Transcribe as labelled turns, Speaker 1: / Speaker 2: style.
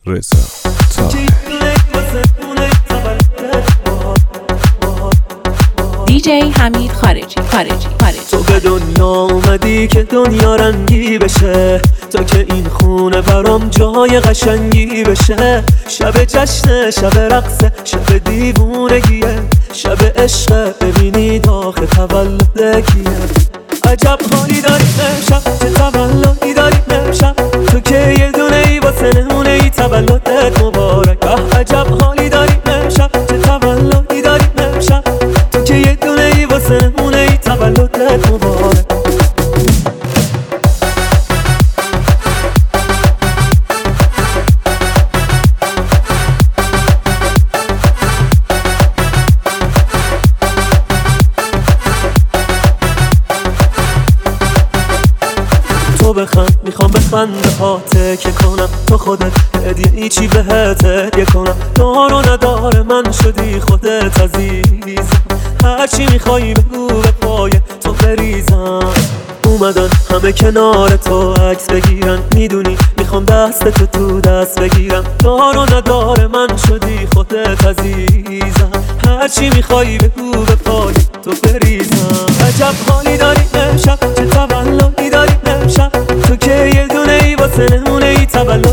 Speaker 1: رضا
Speaker 2: دیجی حمید خارجی.
Speaker 3: تو به دنیا اومدی که دنیا رنگی بشه، تا که این خونه برام جای قشنگی بشه. شب جشن، شب رقص، شب دیوونگیه، شب عشق، ببینید آخه تولد کیه. عجب حالی داریم امشب، چه تولدی داریم امشب، تو که یه دونه ای واسه نمونه ای، تولدت مبارک. عجب حالی داریم امشب، چه تولدی داریم امشب، تو که یه دونه ای واسه نمونه ای، تولدت مبارک. تو بخند، میخوام بخنده هاته که کنم، تو خودت هدیه ای چی بهت هدیه کنم. دار و نداره من شدی خودت عزیزم، هرچی میخوایی بگو به پای تو بریزم. اومدن همه کنار تو عکس بگیرن، میدونی میخوام دست تو دست بگیرم. دار و نداره من شدی خودت عزیزم، هرچی میخوایی بگو به پای تو بریزم. عجب حالی داری امشب، چه تولدی داری امشب، تو که یه دونه ای واسه نمونه ای، تولد